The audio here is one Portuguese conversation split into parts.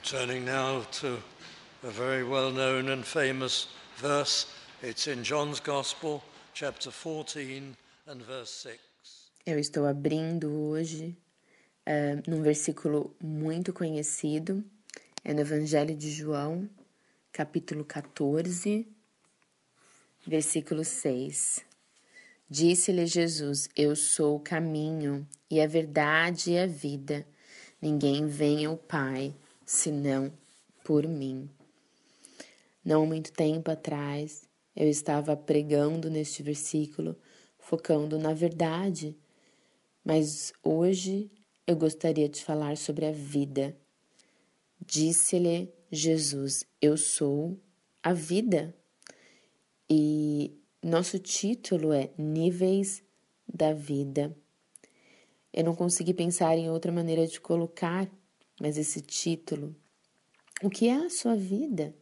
Turning now to a very well-known and famous verse. It's in John's Gospel, chapter 14 and verse 6. Eu estou abrindo hoje num versículo muito conhecido, é no Evangelho de João, capítulo 14, versículo 6. Disse-lhe Jesus: Eu sou o caminho e a verdade e a vida. Ninguém vem ao Pai senão por mim. Não há muito tempo atrás, eu estava pregando neste versículo, focando na verdade, mas hoje eu gostaria de falar sobre a vida. Disse-lhe Jesus: Eu sou a vida. E nosso título é Níveis da Vida. Eu não consegui pensar em outra maneira de colocar, mas esse título, o que é a sua vida?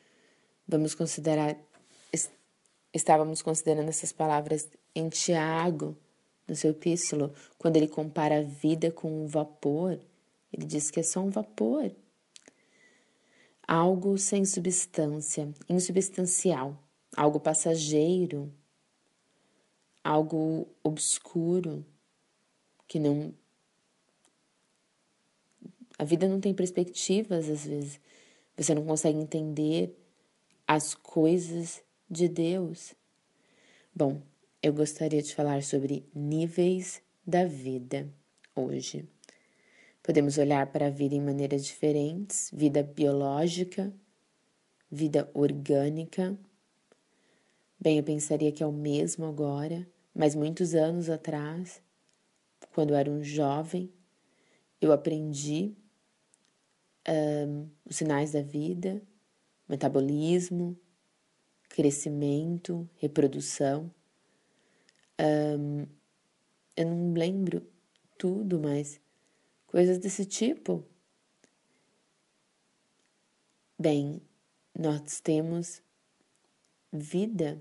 Estávamos considerando essas palavras em Tiago, no seu epístolo, quando ele compara a vida com um vapor, ele diz que é só um vapor. Algo sem substância, insubstancial, algo passageiro, algo obscuro, que não... A vida não tem perspectivas, às vezes. Você não consegue entender as coisas de Deus. Bom, eu gostaria de falar sobre níveis da vida hoje. Podemos olhar para a vida em maneiras diferentes: vida biológica, vida orgânica. Bem, eu pensaria que é o mesmo agora, mas muitos anos atrás, quando eu era um jovem, eu aprendi os sinais da vida, metabolismo, crescimento, reprodução. Eu não lembro tudo, mas coisas desse tipo. Bem, nós temos vida.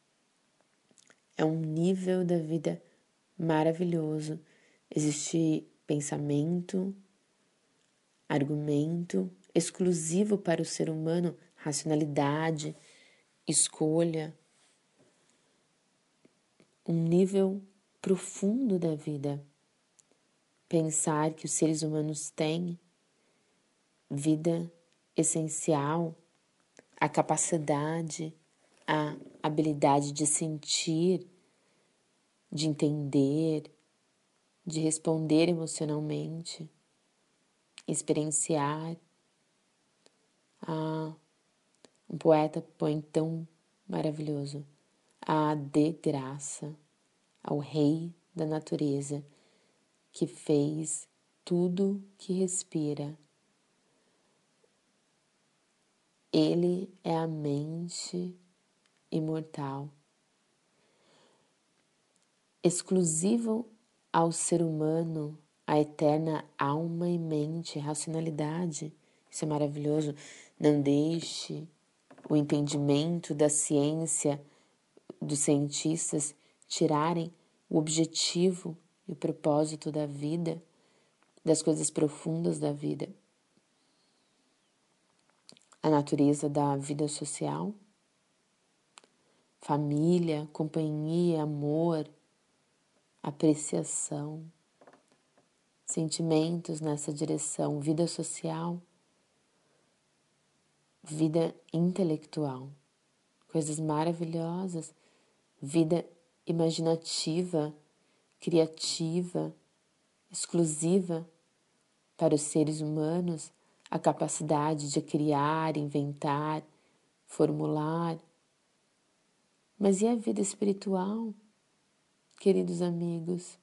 É um nível da vida maravilhoso. Existe pensamento, argumento exclusivo para o ser humano, racionalidade, escolha. Um nível profundo da vida. Pensar que os seres humanos têm vida essencial, a capacidade, a habilidade de sentir, de entender, de responder emocionalmente, experienciar. Um poeta põe tão maravilhoso: a de graça ao Rei da natureza, que fez tudo que respira. Ele é a mente imortal, exclusivo ao ser humano, a eterna alma e mente, racionalidade. Isso é maravilhoso. Não deixe o entendimento da ciência, dos cientistas, tirarem o objetivo e o propósito da vida, das coisas profundas da vida. A natureza da vida social, família, companhia, amor, apreciação, sentimentos nessa direção, vida social, vida intelectual, coisas maravilhosas, vida imaginativa, criativa, exclusiva para os seres humanos, a capacidade de criar, inventar, formular. Mas e a vida espiritual, queridos amigos?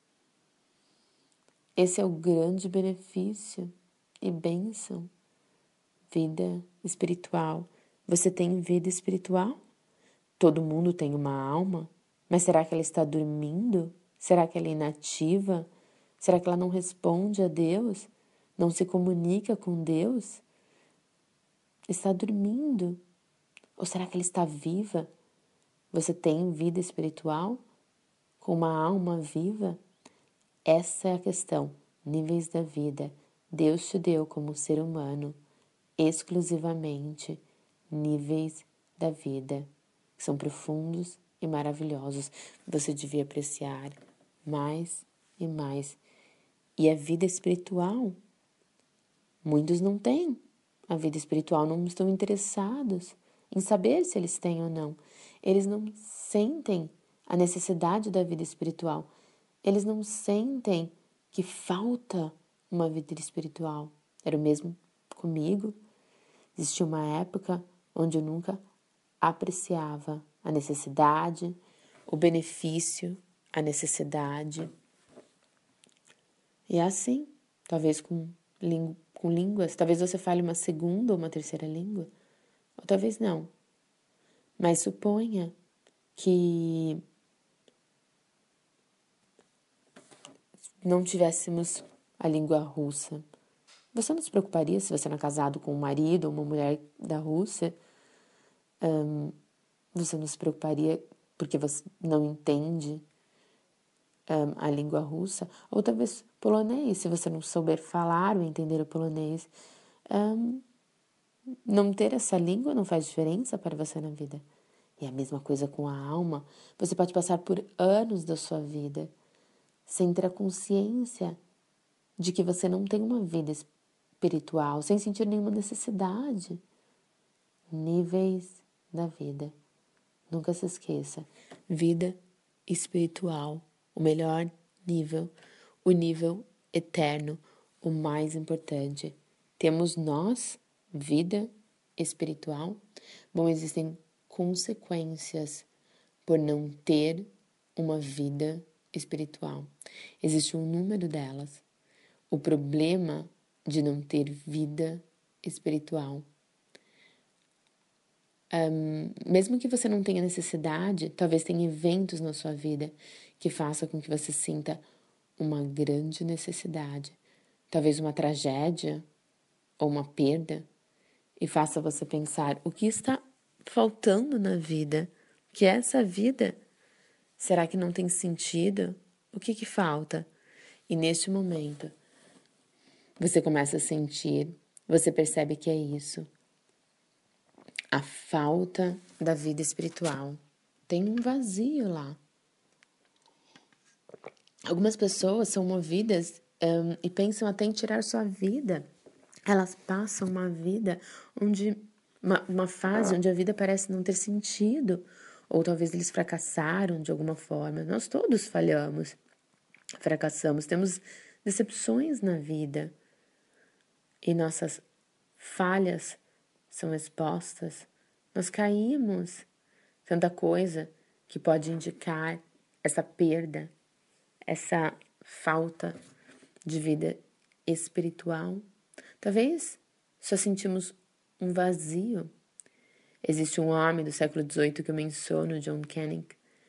Esse é o grande benefício e bênção. Vida espiritual. Você tem vida espiritual? Todo mundo tem uma alma, mas será que ela está dormindo? Será que ela é inativa? Será que ela não responde a Deus? Não se comunica com Deus? Está dormindo? Ou será que ela está viva? Você tem vida espiritual? Com uma alma viva? Essa é a questão. Níveis da vida. Deus te deu como ser humano exclusivamente níveis da vida, que são profundos e maravilhosos. Você devia apreciar mais e mais. E a vida espiritual, muitos não têm. A vida espiritual não estão interessados em saber se eles têm ou não. Eles não sentem a necessidade da vida espiritual. Eles não sentem que falta uma vida espiritual. Era o mesmo comigo. Existia uma época onde eu nunca apreciava a necessidade, o benefício, a necessidade. E é assim, talvez com línguas, talvez você fale uma segunda ou uma terceira língua, ou talvez não. Mas suponha que não tivéssemos a língua russa. Você não se preocuparia se você não é casado com um marido ou uma mulher da Rússia? Você não se preocuparia porque você não entende a língua russa? Ou talvez polonês, se você não souber falar ou entender o polonês. Não ter essa língua não faz diferença para você na vida. E a mesma coisa com a alma. Você pode passar por anos da sua vida sem ter a consciência de que você não tem uma vida espiritual, sem sentir nenhuma necessidade. Níveis da vida. Nunca se esqueça. Vida espiritual, o melhor nível, o nível eterno, o mais importante. Temos nós, vida espiritual. Bom, existem consequências por não ter uma vida espiritual. Existe um número delas. O problema de não ter vida espiritual. Mesmo que você não tenha necessidade, talvez tenha eventos na sua vida que façam com que você sinta uma grande necessidade. Talvez uma tragédia ou uma perda e faça você pensar o que está faltando na vida, que é essa vida. Será que não tem sentido? O que falta? E neste momento, você começa a sentir, você percebe que é isso. A falta da vida espiritual. Tem um vazio lá. Algumas pessoas são movidas e pensam até em tirar sua vida. Elas passam uma vida onde... Uma fase onde a vida parece não ter sentido. Ou talvez eles fracassaram de alguma forma. Nós todos falhamos. Fracassamos. Temos decepções na vida. E nossas falhas são expostas, nós caímos. Tanta coisa que pode indicar essa perda, essa falta de vida espiritual. Talvez só sentimos um vazio. Existe um homem do século XVIII que eu menciono, John Canning.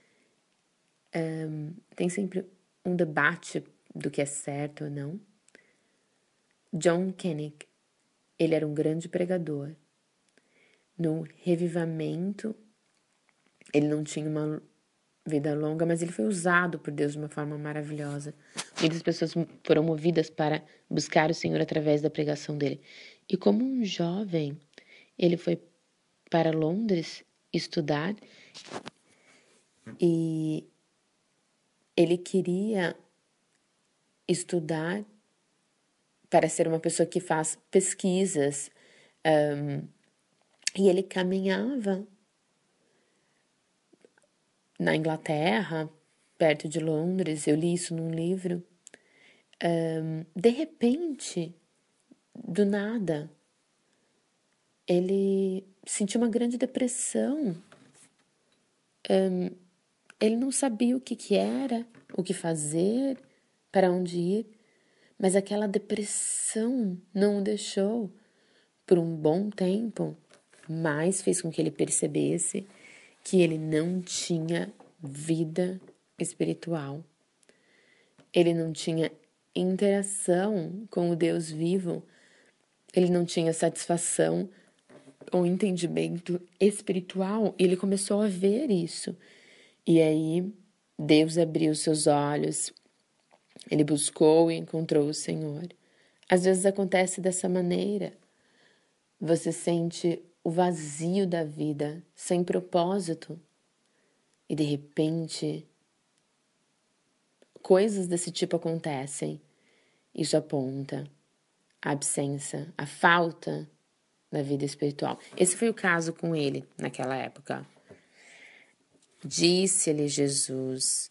Tem sempre um debate do que é certo ou não. John Canning, ele era um grande pregador. No revivamento, ele não tinha uma vida longa, mas ele foi usado por Deus de uma forma maravilhosa. Muitas pessoas foram movidas para buscar o Senhor através da pregação dele. E como um jovem, ele foi para Londres estudar e ele queria estudar para ser uma pessoa que faz pesquisas. E ele caminhava na Inglaterra, perto de Londres. Eu li isso num livro. De repente, do nada, ele sentiu uma grande depressão. Ele não sabia o que era, o que fazer, para onde ir, mas aquela depressão não o deixou por um bom tempo, mas fez com que ele percebesse que ele não tinha vida espiritual. Ele não tinha interação com o Deus vivo. Ele não tinha satisfação ou entendimento espiritual. E ele começou a ver isso. E aí, Deus abriu seus olhos. Ele buscou e encontrou o Senhor. Às vezes acontece dessa maneira. você sente o vazio da vida, sem propósito, e de repente coisas desse tipo acontecem. Isso aponta a absência, a falta da vida espiritual. Esse foi o caso com ele naquela época. Disse-lhe Jesus: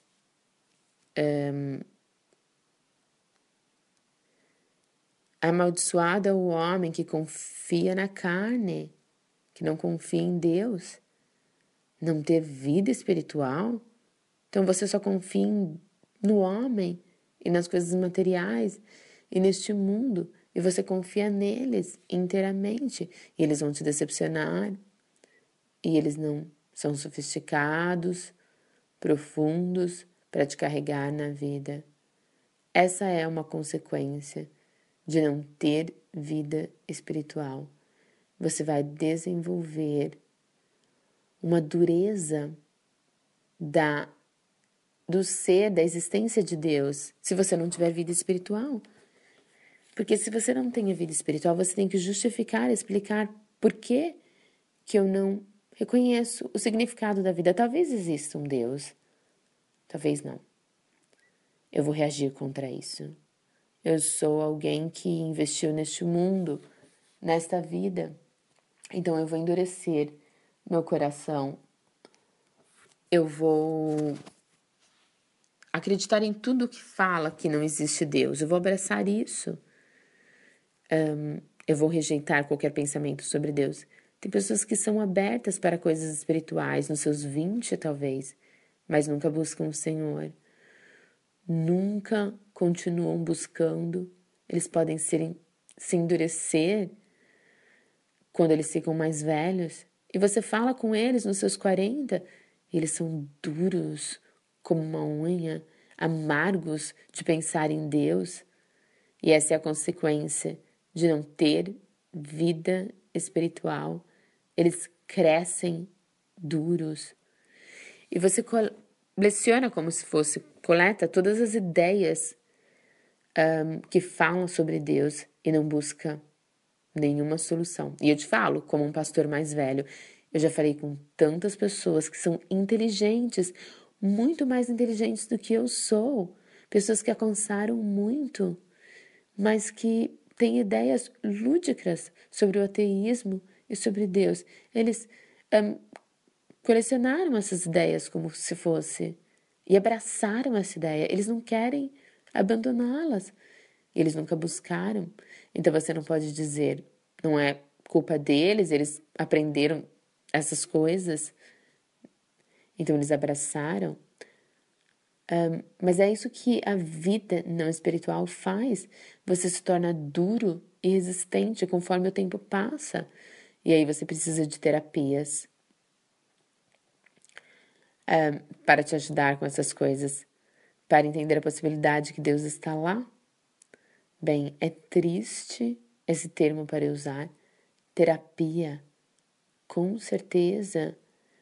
amaldiçoado é o homem que confia na carne, que não confia em Deus. Não ter vida espiritual? Então você só confia no homem e nas coisas materiais e neste mundo, e você confia neles inteiramente, e eles vão te decepcionar, e eles não são sofisticados, profundos para te carregar na vida. Essa é uma consequência de não ter vida espiritual. Você vai desenvolver uma dureza do ser, da existência de Deus, se você não tiver vida espiritual. Porque se você não tem a vida espiritual, você tem que justificar, explicar por que eu não reconheço o significado da vida. Talvez exista um Deus, talvez não. Eu vou reagir contra isso. Eu sou alguém que investiu neste mundo, nesta vida. Então eu vou endurecer meu coração. Eu vou acreditar em tudo que fala que não existe Deus. Eu vou abraçar isso. Eu vou rejeitar qualquer pensamento sobre Deus. Tem pessoas que são abertas para coisas espirituais, nos seus 20 talvez, mas nunca buscam o Senhor. Nunca continuam buscando. Eles podem se endurecer quando eles ficam mais velhos. E você fala com eles nos seus 40, e eles são duros como uma unha, amargos de pensar em Deus. E essa é a consequência de não ter vida espiritual. Eles crescem duros. E você coleciona como se fosse, coleta todas as ideias que falam sobre Deus e não busca nenhuma solução. E eu te falo, como um pastor mais velho, eu já falei com tantas pessoas que são inteligentes, muito mais inteligentes do que eu sou. Pessoas que alcançaram muito, mas que têm ideias lúdicas sobre o ateísmo e sobre Deus. Eles colecionaram essas ideias como se fosse e abraçaram essa ideia. Eles não querem abandoná-las. Eles nunca buscaram. Então você não pode dizer, não é culpa deles, eles aprenderam essas coisas. Então eles abraçaram. Mas é isso que a vida não espiritual faz. Você se torna duro e resistente conforme o tempo passa. E aí você precisa de terapias para te ajudar com essas coisas, para entender a possibilidade que Deus está lá. Bem, é triste esse termo para usar. Terapia, com certeza,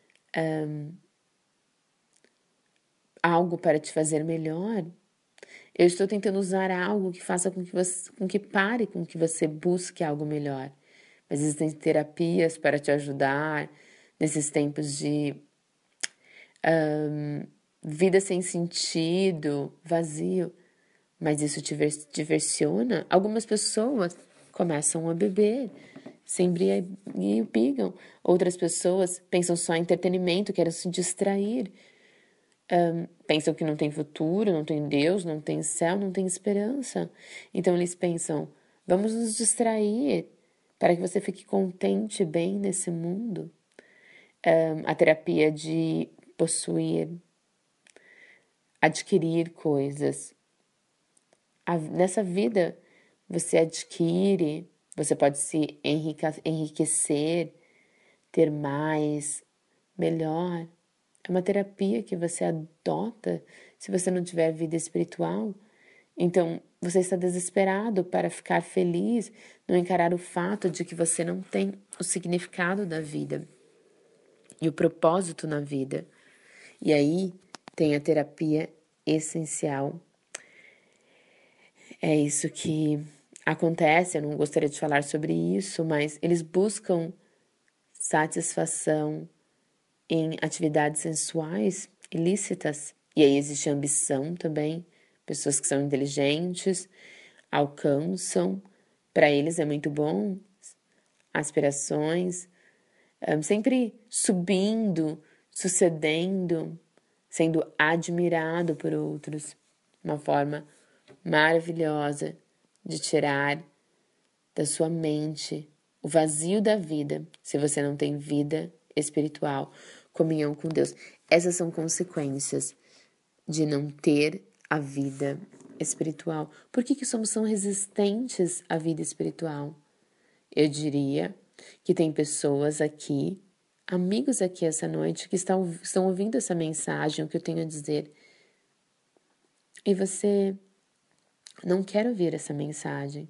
algo para te fazer melhor. Eu estou tentando usar algo que faça com que você busque algo melhor. Mas existem terapias para te ajudar nesses tempos de vida sem sentido, vazio. Mas isso te diversiona. Algumas pessoas começam a beber, se embriagam. Outras pessoas pensam só em entretenimento, querem se distrair. Pensam que não tem futuro, não tem Deus, não tem céu, não tem esperança. Então eles pensam, vamos nos distrair para que você fique contente, bem nesse mundo. A terapia de possuir, adquirir coisas. Nessa vida, você adquire, você pode se enriquecer, ter mais, melhor. É uma terapia que você adota se você não tiver vida espiritual. Então, você está desesperado para ficar feliz, não encarar o fato de que você não tem o significado da vida e o propósito na vida. E aí tem a terapia essencial. É isso que acontece, eu não gostaria de falar sobre isso, mas eles buscam satisfação em atividades sensuais ilícitas. E aí existe ambição também. Pessoas que são inteligentes alcançam, para eles é muito bom, aspirações, sempre subindo, sucedendo, sendo admirado por outros. Uma forma maravilhosa de tirar da sua mente o vazio da vida, se você não tem vida espiritual, comunhão com Deus. Essas são consequências de não ter a vida espiritual. Por que somos tão resistentes à vida espiritual? Eu diria que tem pessoas aqui, amigos aqui essa noite, que estão ouvindo essa mensagem, o que eu tenho a dizer, e você não quer ouvir essa mensagem.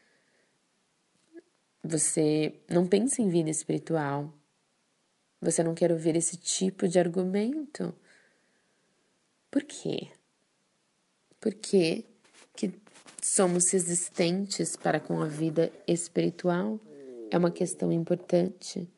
Você não pensa em vida espiritual. Você não quer ouvir esse tipo de argumento. Por quê? Por que somos resistentes para com a vida espiritual? É uma questão importante.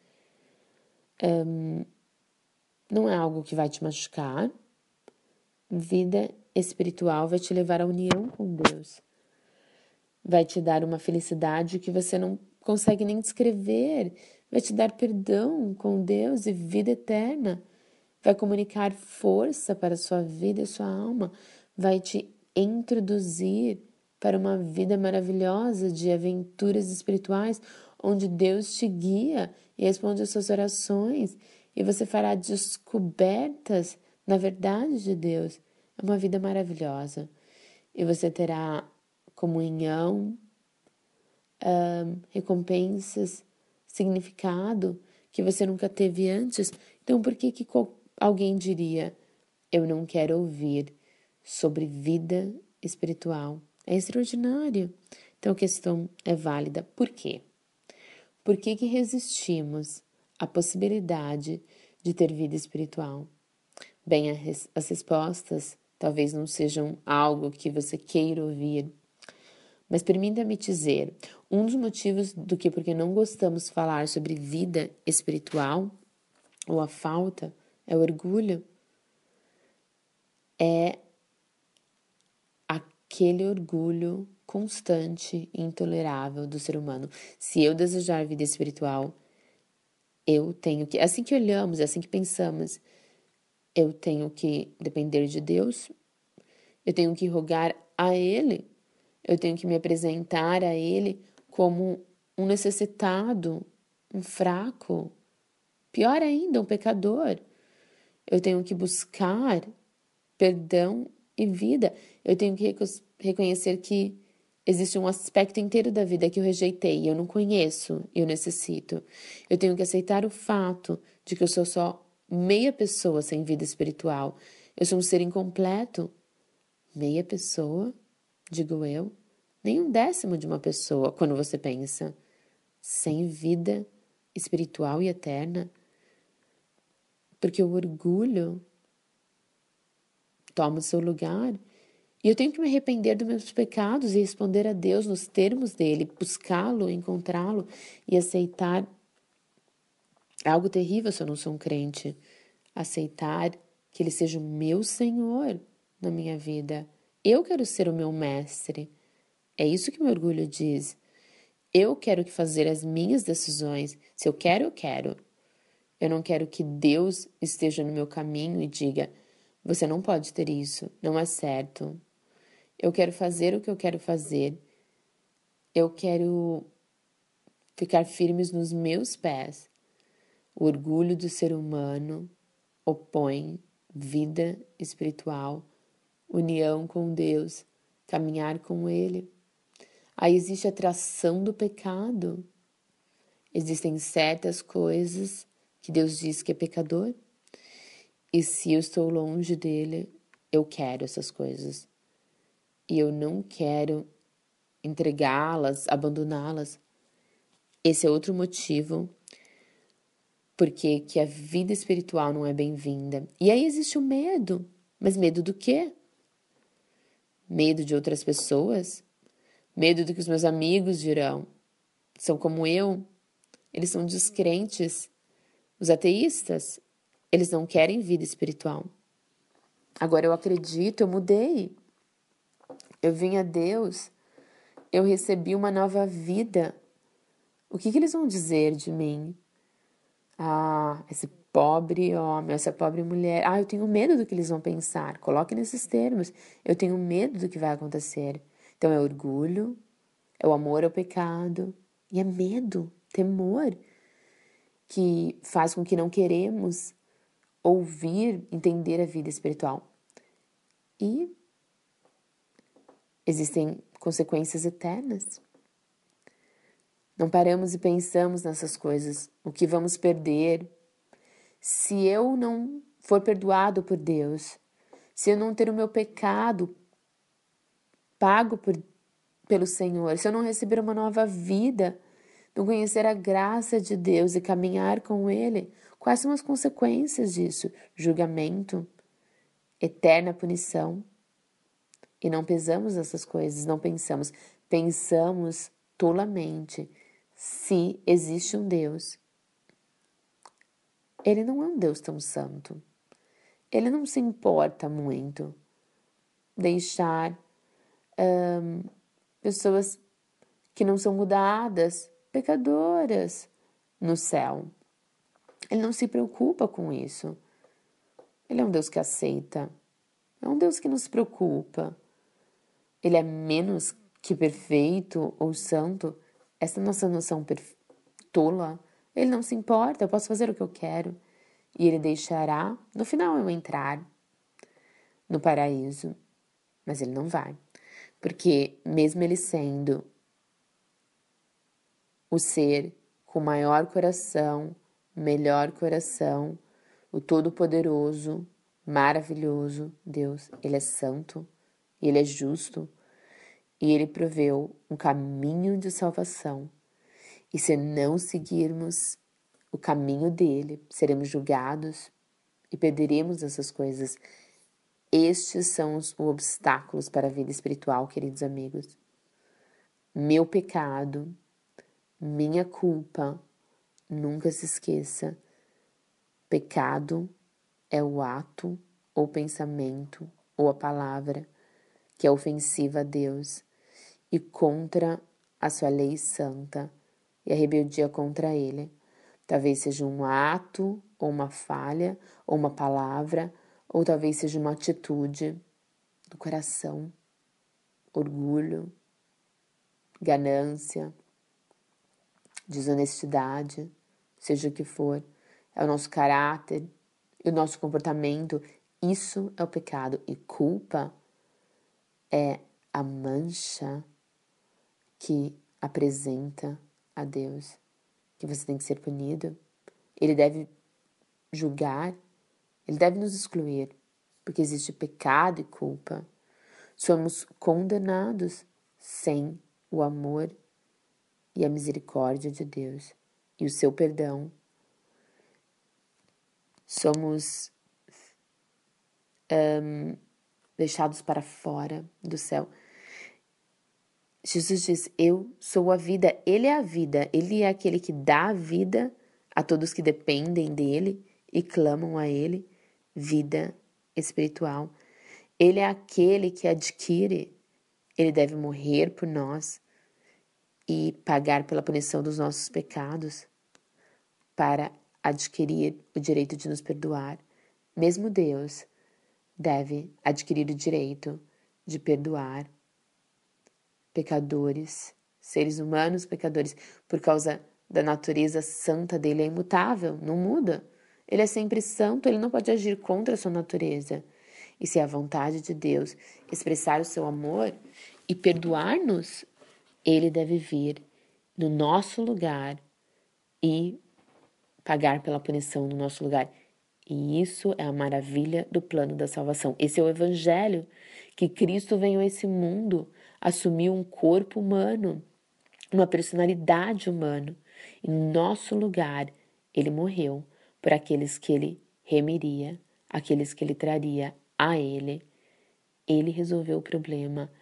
Não é algo que vai te machucar. Vida espiritual vai te levar à união com Deus. Vai te dar uma felicidade que você não consegue nem descrever. Vai te dar perdão com Deus e vida eterna. Vai comunicar força para a sua vida e sua alma. Vai te introduzir para uma vida maravilhosa de aventuras espirituais, onde Deus te guia e responde às suas orações, e você fará descobertas na verdade de Deus. É uma vida maravilhosa. E você terá comunhão, recompensas, significado que você nunca teve antes. Então, por que alguém diria: eu não quero ouvir sobre vida espiritual? É extraordinário. Então, a questão é válida. Por quê? Por que resistimos à possibilidade de ter vida espiritual? Bem, as respostas talvez não sejam algo que você queira ouvir, mas permita-me dizer, um dos motivos porque não gostamos de falar sobre vida espiritual, ou a falta, é o orgulho. É aquele orgulho constante e intolerável do ser humano. Se eu desejar vida espiritual, eu tenho que... Assim que olhamos, assim que pensamos, eu tenho que depender de Deus, eu tenho que rogar a Ele, eu tenho que me apresentar a Ele como um necessitado, um fraco, pior ainda, um pecador. Eu tenho que buscar perdão e vida. Eu tenho que reconhecer que existe um aspecto inteiro da vida que eu rejeitei, eu não conheço, eu necessito. Eu tenho que aceitar o fato de que eu sou só meia pessoa sem vida espiritual. Eu sou um ser incompleto. Meia pessoa, digo eu, nem 1/10 de uma pessoa, quando você pensa, sem vida espiritual e eterna. Porque o orgulho toma o seu lugar. E eu tenho que me arrepender dos meus pecados e responder a Deus nos termos dele, buscá-lo, encontrá-lo e aceitar. É algo terrível se eu não sou um crente. Aceitar que ele seja o meu Senhor na minha vida. Eu quero ser o meu mestre. É isso que meu orgulho diz. Eu quero fazer as minhas decisões. Se eu quero, eu quero. Eu não quero que Deus esteja no meu caminho e diga: você não pode ter isso, não é certo. Eu quero fazer o que eu quero fazer. Eu quero ficar firmes nos meus pés. O orgulho do ser humano opõe vida espiritual, união com Deus, caminhar com Ele. Aí existe a atração do pecado. Existem certas coisas que Deus diz que é pecador. E se eu estou longe dele, eu quero essas coisas. E eu não quero entregá-las, abandoná-las. Esse é outro motivo porque que a vida espiritual não é bem-vinda. E aí existe o medo. Mas medo do quê? Medo de outras pessoas? Medo do que os meus amigos dirão. São como eu, eles são descrentes. Os ateístas, eles não querem vida espiritual. Agora eu acredito, eu mudei. Eu vim a Deus, eu recebi uma nova vida. O que eles vão dizer de mim? Ah, esse pobre homem, essa pobre mulher. Ah, eu tenho medo do que eles vão pensar. Coloque nesses termos. Eu tenho medo do que vai acontecer. Então é orgulho, é o amor ao pecado e é medo, temor, que faz com que não queremos ouvir, entender a vida espiritual. E existem consequências eternas. Não paramos e pensamos nessas coisas. O que vamos perder se eu não for perdoado por Deus? Se eu não ter o meu pecado pago pelo Senhor? Se eu não receber uma nova vida, não conhecer a graça de Deus e caminhar com Ele? Quais são as consequências disso? Julgamento, eterna punição. E não pesamos essas coisas, não pensamos. Pensamos tolamente. Se existe um Deus, Ele não é um Deus tão santo. Ele não se importa muito deixar pessoas que não são mudadas, pecadoras, no céu. Ele não se preocupa com isso. Ele é um Deus que aceita. É um Deus que não se preocupa. Ele é menos que perfeito ou santo. Essa nossa noção tola. Ele não se importa, eu posso fazer o que eu quero. E ele deixará, no final, eu entrar no paraíso. Mas ele não vai. Porque mesmo ele sendo o ser com maior coração, melhor coração, o Todo-Poderoso, maravilhoso Deus, ele é santo, ele é justo e ele proveu um caminho de salvação. E se não seguirmos o caminho dele, seremos julgados e perderemos essas coisas. Estes são os obstáculos para a vida espiritual, queridos amigos. Meu pecado, minha culpa, nunca se esqueça. Pecado é o ato ou pensamento ou a palavra que é ofensiva a Deus e contra a sua lei santa e a rebeldia contra ele. Talvez seja um ato ou uma falha ou uma palavra, ou talvez seja uma atitude do coração, orgulho, ganância, desonestidade, seja o que for. É o nosso caráter e o nosso comportamento. Isso é o pecado. E culpa é a mancha que apresenta a Deus que você tem que ser punido. Ele deve julgar, ele deve nos excluir, porque existe pecado e culpa. Somos condenados sem o amor e a misericórdia de Deus e o seu perdão. Somos deixados para fora do céu. Jesus diz, eu sou a vida, Ele é a vida, Ele é aquele que dá a vida a todos que dependem dEle e clamam a Ele, vida espiritual. Ele é aquele que adquire, Ele deve morrer por nós e pagar pela punição dos nossos pecados para adquirir o direito de nos perdoar. Mesmo Deus deve adquirir o direito de perdoar pecadores, seres humanos pecadores, por causa da natureza santa dele, é imutável, não muda. Ele é sempre santo, ele não pode agir contra a sua natureza. E se é a vontade de Deus expressar o seu amor e perdoar-nos, ele deve vir no nosso lugar e pagar pela punição no nosso lugar. E isso é a maravilha do plano da salvação. Esse é o evangelho, que Cristo veio a esse mundo, assumiu um corpo humano, uma personalidade humana. Em nosso lugar, ele morreu por aqueles que ele remiria, aqueles que ele traria a ele. Ele resolveu o problema.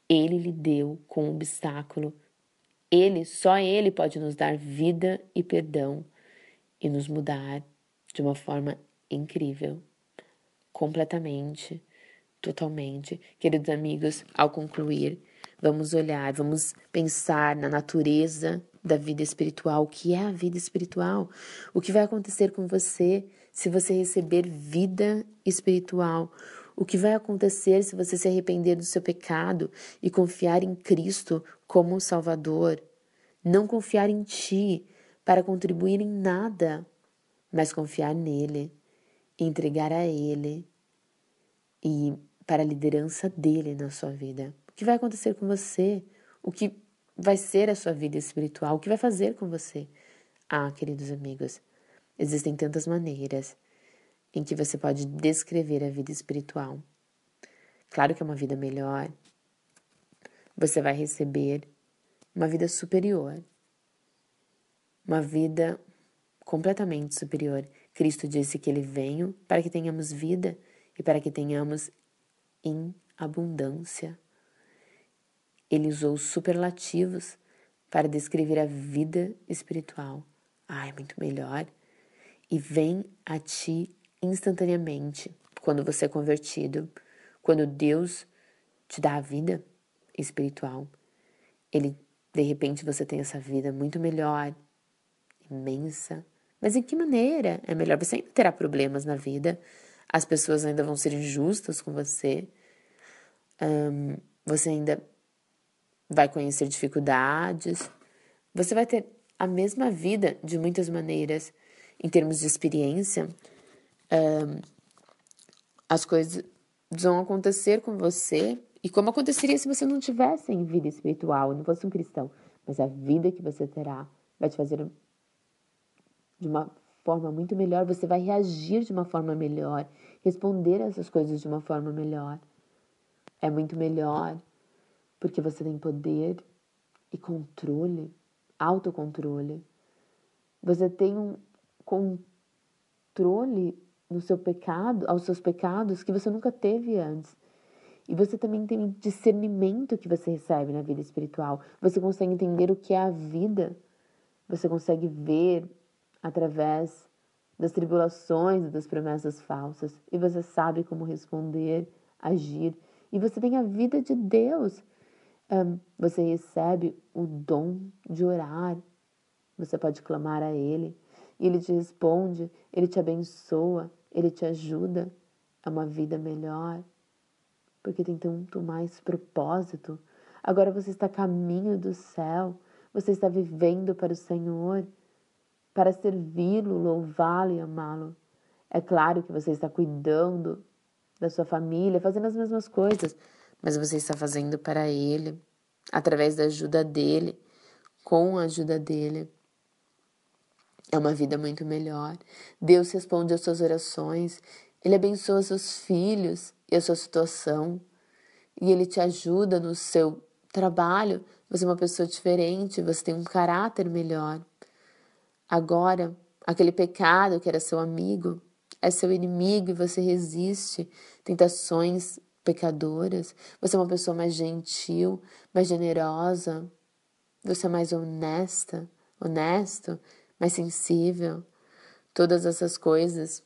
Ele lhe deu com o obstáculo. Só Ele pode nos dar vida e perdão e nos mudar de uma forma incrível, completamente, totalmente. Queridos amigos, ao concluir, vamos olhar, vamos pensar na natureza da vida espiritual. O que é a vida espiritual? O que vai acontecer com você se você receber vida espiritual? O que vai acontecer se você se arrepender do seu pecado e confiar em Cristo como Salvador? Não confiar em ti para contribuir em nada, mas confiar nele, entregar a ele e para a liderança dele na sua vida. O que vai acontecer com você? O que vai ser a sua vida espiritual? O que vai fazer com você? Queridos amigos, existem tantas maneiras em que você pode descrever a vida espiritual. Claro que é uma vida melhor. Você vai receber uma vida superior. Uma vida completamente superior. Cristo disse que Ele veio para que tenhamos vida e para que tenhamos em abundância. Ele usou superlativos para descrever a vida espiritual. É muito melhor. E vem a ti instantaneamente, quando você é convertido, quando Deus te dá a vida espiritual. De repente, você tem essa vida muito melhor, imensa. Mas em que maneira é melhor? Você ainda terá problemas na vida, as pessoas ainda vão ser injustas com você, você ainda vai conhecer dificuldades, você vai ter a mesma vida de muitas maneiras. Em termos de experiência, as coisas vão acontecer com você e como aconteceria se você não tivesse em vida espiritual, não fosse um cristão. Mas a vida que você terá vai te fazer de uma forma muito melhor, você vai reagir de uma forma melhor, responder essas coisas de uma forma melhor. É muito melhor, porque você tem poder e controle, autocontrole. Você tem um controle no seu pecado, aos seus pecados que você nunca teve antes. E você também tem discernimento que você recebe na vida espiritual. Você consegue entender o que é a vida. Você consegue ver através das tribulações e das promessas falsas. E você sabe como responder, agir. E você tem a vida de Deus. Você recebe o dom de orar. Você pode clamar a Ele. E Ele te responde, Ele te abençoa, Ele te ajuda a uma vida melhor. Porque tem tanto mais propósito. Agora você está a caminho do céu. Você está vivendo para o Senhor, para servi-lo, louvá-lo e amá-lo. É claro que você está cuidando da sua família, fazendo as mesmas coisas, mas você está fazendo para Ele, através da ajuda dEle, com a ajuda dEle. É uma vida muito melhor. Deus responde às suas orações, Ele abençoa seus filhos e a sua situação, e Ele te ajuda no seu trabalho. Você é uma pessoa diferente, você tem um caráter melhor. Agora, aquele pecado que era seu amigo é seu inimigo e você resiste tentações pecadoras. Você é uma pessoa mais gentil, mais generosa. Você é mais honesto, mais sensível. Todas essas coisas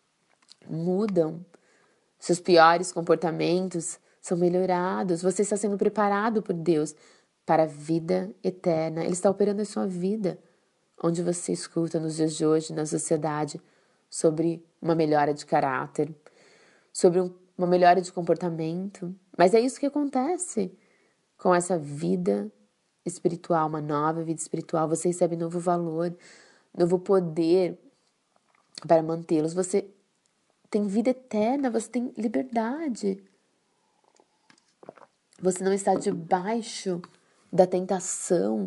mudam. Seus piores comportamentos são melhorados. Você está sendo preparado por Deus para a vida eterna. Ele está operando em sua vida. Onde você escuta nos dias de hoje, na sociedade, sobre uma melhora de caráter, sobre uma melhora de comportamento. Mas é isso que acontece com essa vida espiritual, uma nova vida espiritual. Você recebe novo valor, novo poder para mantê-los. Você tem vida eterna, você tem liberdade. Você não está debaixo da tentação,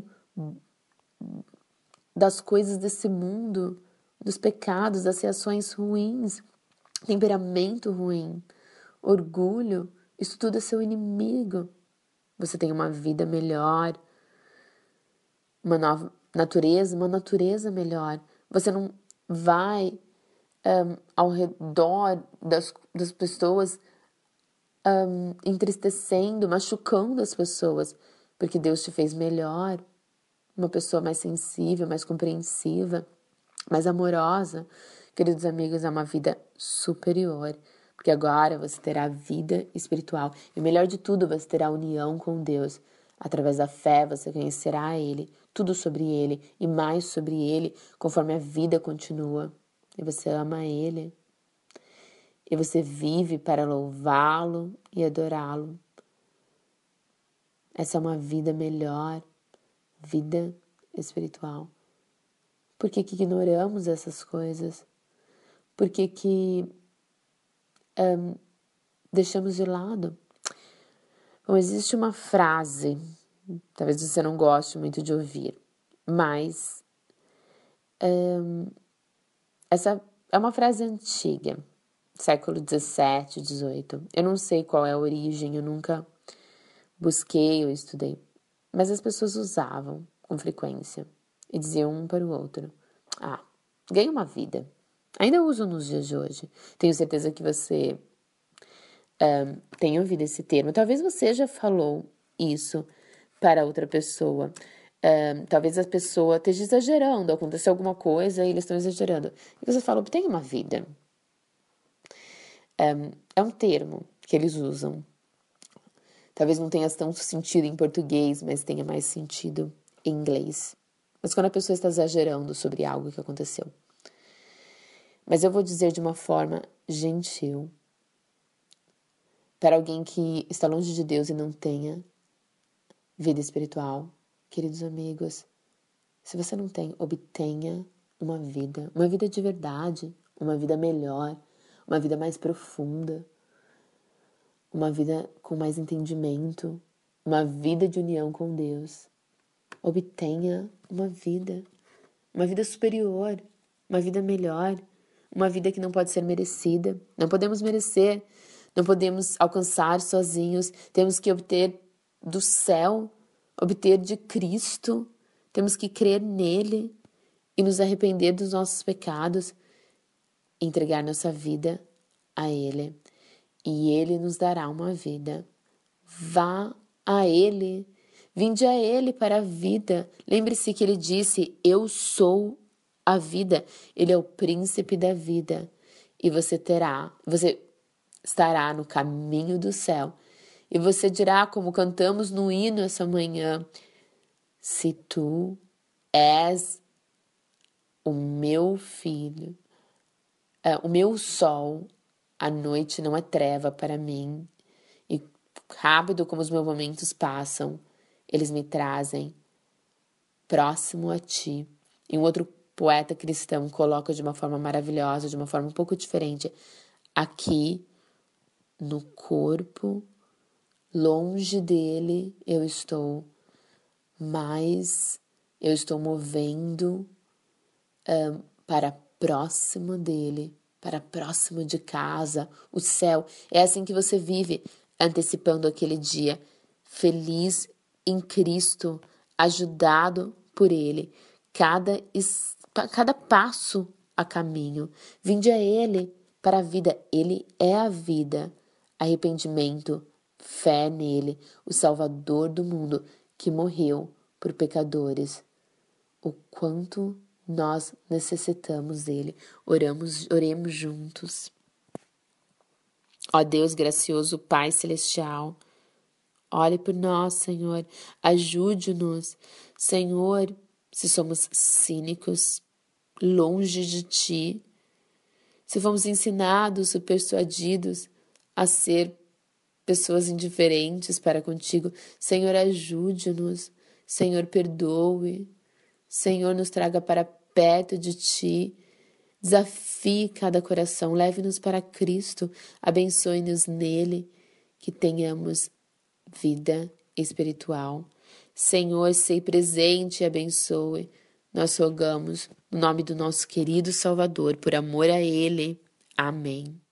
das coisas desse mundo, dos pecados, das reações ruins, temperamento ruim, orgulho. Isso tudo é seu inimigo. Você tem uma vida melhor, uma nova natureza, uma natureza melhor. Você não vai ao redor das pessoas entristecendo, machucando as pessoas, porque Deus te fez melhor, uma pessoa mais sensível, mais compreensiva, mais amorosa. Queridos amigos, é uma vida superior, porque agora você terá vida espiritual. E o melhor de tudo, você terá união com Deus. Através da fé, você conhecerá Ele, tudo sobre Ele e mais sobre Ele, conforme a vida continua. E você ama Ele. E você vive para louvá-lo e adorá-lo. Essa é uma vida melhor, vida espiritual. Por que ignoramos essas coisas? Por que deixamos de lado? Bom, existe uma frase, talvez você não goste muito de ouvir, mas essa é uma frase antiga, século 17, 18. Eu não sei qual é a origem, eu nunca busquei ou estudei, mas as pessoas usavam com frequência e diziam um para o outro: ganha uma vida. Ainda uso nos dias de hoje. Tenho certeza que você tem ouvido esse termo. Talvez você já falou isso para outra pessoa. Talvez a pessoa esteja exagerando, aconteceu alguma coisa e eles estão exagerando. E você fala: obtenha uma vida. É um termo que eles usam. Talvez não tenha tanto sentido em português, mas tenha mais sentido em inglês. Mas quando a pessoa está exagerando sobre algo que aconteceu. Mas eu vou dizer de uma forma gentil. Para alguém que está longe de Deus e não tenha vida espiritual, queridos amigos, se você não tem, obtenha uma vida de verdade, uma vida melhor, uma vida mais profunda, uma vida com mais entendimento, uma vida de união com Deus. Obtenha uma vida superior, uma vida melhor, uma vida que não pode ser merecida. Não podemos merecer, não podemos alcançar sozinhos. Temos que obter do céu, obter de Cristo. Temos que crer nele e nos arrepender dos nossos pecados, entregar nossa vida a Ele. E Ele nos dará uma vida. Vá a Ele, vinde a Ele para a vida. Lembre-se que Ele disse: eu sou a vida. Ele é o príncipe da vida. E você estará no caminho do céu. E você dirá, como cantamos no hino essa manhã: se tu és o meu filho, o meu sol, a noite não é treva para mim. E rápido como os meus momentos passam, eles me trazem próximo a ti. E um outro poeta cristão coloca de uma forma maravilhosa, de uma forma um pouco diferente: aqui no corpo, longe dele eu estou, mas eu estou movendo para próximo dele, para próximo de casa, o céu. É assim que você vive, antecipando aquele dia, feliz em Cristo, ajudado por Ele, cada passo a caminho. Vinde a Ele para a vida. Ele é a vida. Arrependimento, fé nele, o Salvador do mundo, que morreu por pecadores. O quanto nós necessitamos dele. Oremos juntos. Ó Deus gracioso, Pai celestial, olhe por nós, Senhor, ajude-nos, Senhor, se somos cínicos, longe de Ti, se fomos ensinados ou persuadidos a ser pessoas indiferentes para contigo, Senhor, ajude-nos, Senhor, perdoe, Senhor, nos traga para perto de Ti, desafie cada coração, leve-nos para Cristo, abençoe-nos nele, que tenhamos vida espiritual. Senhor, sei presente e abençoe. Nós rogamos no nome do nosso querido Salvador, por amor a Ele. Amém.